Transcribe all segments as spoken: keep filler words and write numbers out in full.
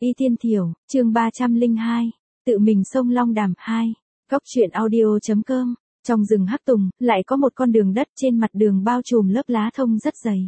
Y Tiên Thiểu, chương ba trăm lẻ hai, tự mình sông Long Đàm hai, góc truyện audio.com, trong rừng hắc tùng, lại có một con đường đất trên mặt đường bao trùm lớp lá thông rất dày.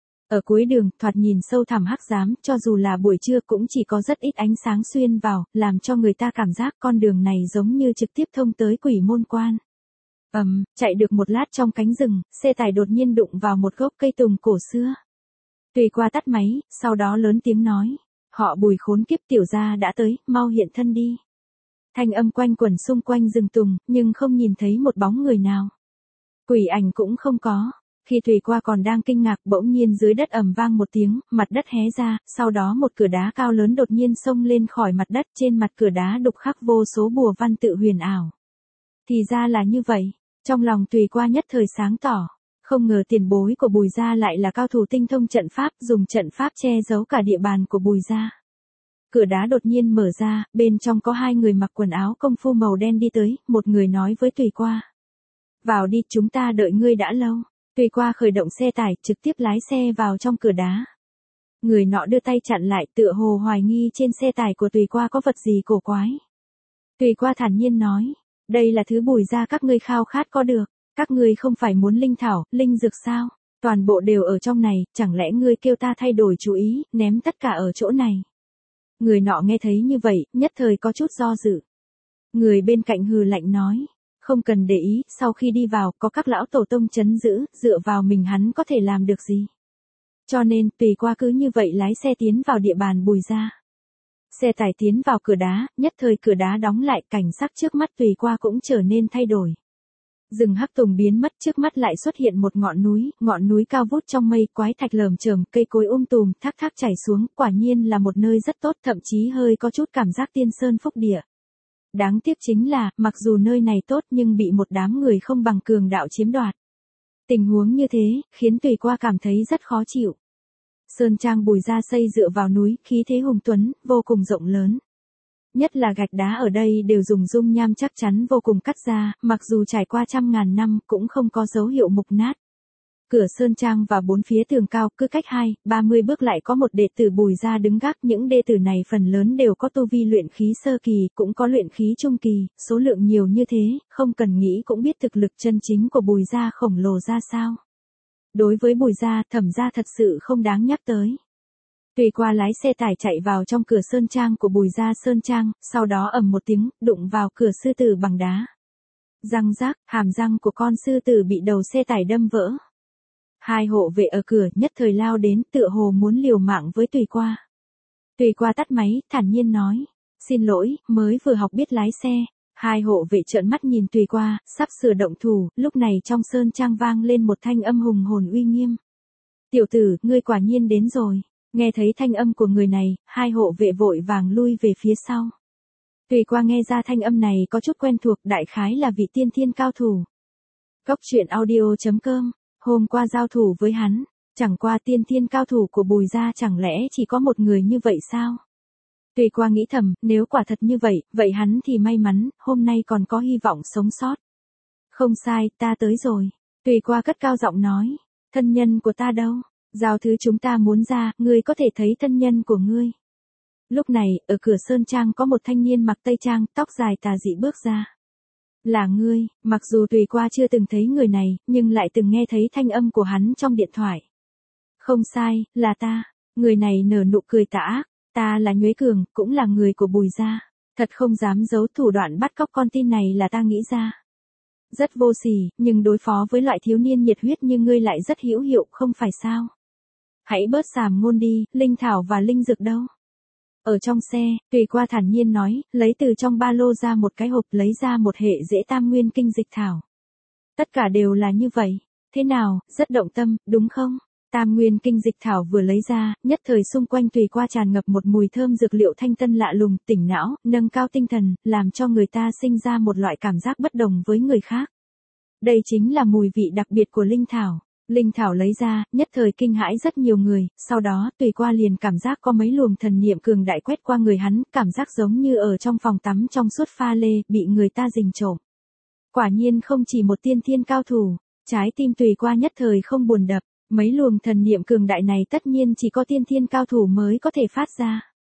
Ở cuối đường, thoạt nhìn sâu thẳm hắc ám, cho dù là buổi trưa cũng chỉ có rất ít ánh sáng xuyên vào, làm cho người ta cảm giác con đường này giống như trực tiếp thông tới Quỷ Môn Quan. Ầm, um, chạy được một lát trong cánh rừng, xe tải đột nhiên đụng vào một gốc cây tùng cổ xưa. Tùy Qua tắt máy, sau đó lớn tiếng nói, họ Bùi khốn kiếp tiểu gia đã tới, mau hiện thân đi. Thanh âm quanh quẩn xung quanh rừng tùng, nhưng không nhìn thấy một bóng người nào. Quỷ ảnh cũng không có. Khi Tùy Qua còn đang kinh ngạc, bỗng nhiên dưới đất ầm vang một tiếng, mặt đất hé ra, sau đó một cửa đá cao lớn đột nhiên xông lên khỏi mặt đất, trên mặt cửa đá đục khắc vô số bùa văn tự huyền ảo. Thì ra là như vậy, trong lòng Tùy Qua nhất thời sáng tỏ, không ngờ tiền bối của Bùi gia lại là cao thủ tinh thông trận pháp, dùng trận pháp che giấu cả địa bàn của Bùi gia. Cửa đá đột nhiên mở ra, bên trong có hai người mặc quần áo công phu màu đen đi tới, một người nói với Tùy Qua. Vào đi, chúng ta đợi ngươi đã lâu. Tùy Qua khởi động xe tải, trực tiếp lái xe vào trong cửa đá. Người nọ đưa tay chặn lại, tựa hồ hoài nghi trên xe tải của Tùy Qua có vật gì cổ quái. Tùy Qua thản nhiên nói, đây là thứ Bùi gia các ngươi khao khát có được, các ngươi không phải muốn linh thảo, linh dược sao, toàn bộ đều ở trong này, chẳng lẽ ngươi kêu ta thay đổi chủ ý, ném tất cả ở chỗ này. Người nọ nghe thấy như vậy, nhất thời có chút do dự. Người bên cạnh hừ lạnh nói, không cần để ý, sau khi đi vào, có các lão tổ tông trấn giữ, dựa vào mình hắn có thể làm được gì. Cho nên, Tùy Qua cứ như vậy lái xe tiến vào địa bàn Bùi gia. Xe tải tiến vào cửa đá, nhất thời cửa đá đóng lại, cảnh sắc trước mắt Tùy Qua cũng trở nên thay đổi. Rừng hắc tùng biến mất, trước mắt lại xuất hiện một ngọn núi, ngọn núi cao vút trong mây, quái thạch lởm chởm, cây cối um tùm, thác thác chảy xuống, quả nhiên là một nơi rất tốt, thậm chí hơi có chút cảm giác tiên sơn phúc địa. Đáng tiếc chính là, mặc dù nơi này tốt nhưng bị một đám người không bằng cường đạo chiếm đoạt. Tình huống như thế, khiến Tùy Qua cảm thấy rất khó chịu. Sơn trang Bùi gia xây dựa vào núi, khí thế hùng tuấn, vô cùng rộng lớn. Nhất là gạch đá ở đây đều dùng dung nham chắc chắn vô cùng cắt ra, mặc dù trải qua trăm ngàn năm cũng không có dấu hiệu mục nát. Cửa sơn trang và bốn phía tường cao, cứ cách hai, ba mươi bước lại có một đệ tử Bùi gia đứng gác, những đệ tử này phần lớn đều có tu vi luyện khí sơ kỳ, cũng có luyện khí trung kỳ, số lượng nhiều như thế, không cần nghĩ cũng biết thực lực chân chính của Bùi gia khổng lồ ra sao. Đối với Bùi gia, Thẩm gia thật sự không đáng nhắc tới. Tùy Qua lái xe tải chạy vào trong cửa sơn trang của Bùi gia sơn trang, sau đó ầm một tiếng, đụng vào cửa sư tử bằng đá. Răng rác, hàm răng của con sư tử bị đầu xe tải đâm vỡ. Hai hộ vệ ở cửa nhất thời lao đến, tựa hồ muốn liều mạng với Tùy Qua. Tùy Qua tắt máy, thản nhiên nói, xin lỗi, mới vừa học biết lái xe. Hai hộ vệ trợn mắt nhìn Tùy Qua, sắp sửa động thủ, lúc này trong sơn trang vang lên một thanh âm hùng hồn uy nghiêm. Tiểu tử, ngươi quả nhiên đến rồi. Nghe thấy thanh âm của người này, hai hộ vệ vội vàng lui về phía sau. Tùy Qua nghe ra thanh âm này có chút quen thuộc, đại khái là vị tiên thiên cao thủ. Góc truyện audio.com, hôm qua giao thủ với hắn, chẳng qua tiên thiên cao thủ của Bùi gia chẳng lẽ chỉ có một người như vậy sao? Tùy Qua nghĩ thầm, nếu quả thật như vậy, vậy hắn thì may mắn, hôm nay còn có hy vọng sống sót. Không sai, ta tới rồi. Tùy Qua cất cao giọng nói, thân nhân của ta đâu? Giao thứ chúng ta muốn ra, ngươi có thể thấy thân nhân của ngươi. Lúc này, ở cửa sơn trang có một thanh niên mặc tây trang, tóc dài tà dị bước ra. Là ngươi, mặc dù Tùy Qua chưa từng thấy người này, nhưng lại từng nghe thấy thanh âm của hắn trong điện thoại. Không sai, là ta. Người này nở nụ cười tà ác, ta là Nhuế Cường, cũng là người của Bùi gia. Thật không dám giấu thủ đoạn bắt cóc con tin này là ta nghĩ ra. Rất vô sỉ, nhưng đối phó với loại thiếu niên nhiệt huyết như ngươi lại rất hữu hiệu, không phải sao? Hãy bớt xàm ngôn đi, linh thảo và linh dược đâu? Ở trong xe, Tùy Qua thản nhiên nói, lấy từ trong ba lô ra một cái hộp, lấy ra một hệ dễ tam nguyên kinh dịch thảo. Tất cả đều là như vậy. Thế nào, rất động tâm, đúng không? Tam nguyên kinh dịch thảo vừa lấy ra, nhất thời xung quanh Tùy Qua tràn ngập một mùi thơm dược liệu thanh tân lạ lùng, tỉnh não, nâng cao tinh thần, làm cho người ta sinh ra một loại cảm giác bất đồng với người khác. Đây chính là mùi vị đặc biệt của linh thảo. Linh thảo lấy ra, nhất thời kinh hãi rất nhiều người, sau đó Tùy Qua liền cảm giác có mấy luồng thần niệm cường đại quét qua người hắn, cảm giác giống như ở trong phòng tắm trong suốt pha lê, bị người ta rình trộm. Quả nhiên không chỉ một tiên thiên cao thủ, trái tim Tùy Qua nhất thời không buồn đập, mấy luồng thần niệm cường đại này tất nhiên chỉ có tiên thiên cao thủ mới có thể phát ra.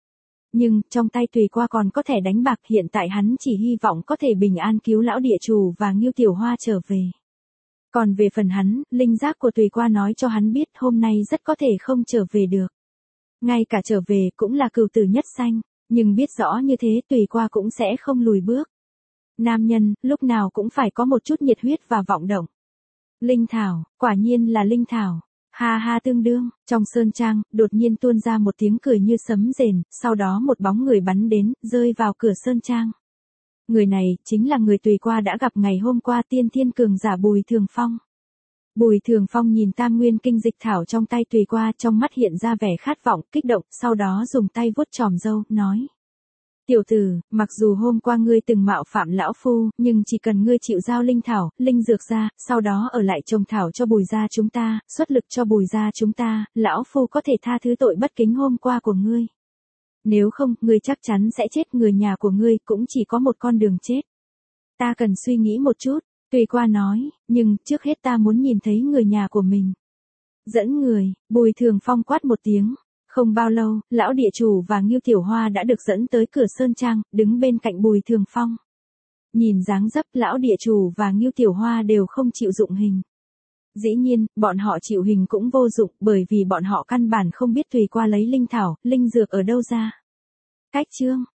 Nhưng, trong tay Tùy Qua còn có thẻ đánh bạc, hiện tại hắn chỉ hy vọng có thể bình an cứu lão địa chủ và Ngưu Tiểu Hoa trở về. Còn về phần hắn, linh giác của Tùy Qua nói cho hắn biết hôm nay rất có thể không trở về được. Ngay cả trở về cũng là cừu tử nhất sanh, nhưng biết rõ như thế Tùy Qua cũng sẽ không lùi bước. Nam nhân, lúc nào cũng phải có một chút nhiệt huyết và vọng động. Linh thảo, quả nhiên là linh thảo. Ha ha tương đương, trong sơn trang, đột nhiên tuôn ra một tiếng cười như sấm rền, sau đó một bóng người bắn đến, rơi vào cửa sơn trang. Người này, chính là người Tùy Qua đã gặp ngày hôm qua, tiên thiên cường giả Bùi Thường Phong. Bùi Thường Phong nhìn tam nguyên kinh dịch thảo trong tay Tùy Qua, trong mắt hiện ra vẻ khát vọng, kích động, sau đó dùng tay vuốt chòm râu, nói. Tiểu tử, mặc dù hôm qua ngươi từng mạo phạm lão phu, nhưng chỉ cần ngươi chịu giao linh thảo, linh dược ra, sau đó ở lại trồng thảo cho Bùi gia chúng ta, xuất lực cho Bùi gia chúng ta, lão phu có thể tha thứ tội bất kính hôm qua của ngươi. Nếu không, ngươi chắc chắn sẽ chết, người nhà của ngươi cũng chỉ có một con đường chết. Ta cần suy nghĩ một chút, Tùy Qua nói, nhưng trước hết ta muốn nhìn thấy người nhà của mình. Dẫn người, Bùi Thường Phong quát một tiếng. Không bao lâu, lão địa chủ và Ngưu Tiểu Hoa đã được dẫn tới cửa sơn trang, đứng bên cạnh Bùi Thường Phong. Nhìn dáng dấp, lão địa chủ và Ngưu Tiểu Hoa đều không chịu dụng hình. Dĩ nhiên, bọn họ chịu hình cũng vô dụng, bởi vì bọn họ căn bản không biết Tùy Qua lấy linh thảo, linh dược ở đâu ra. Cách chương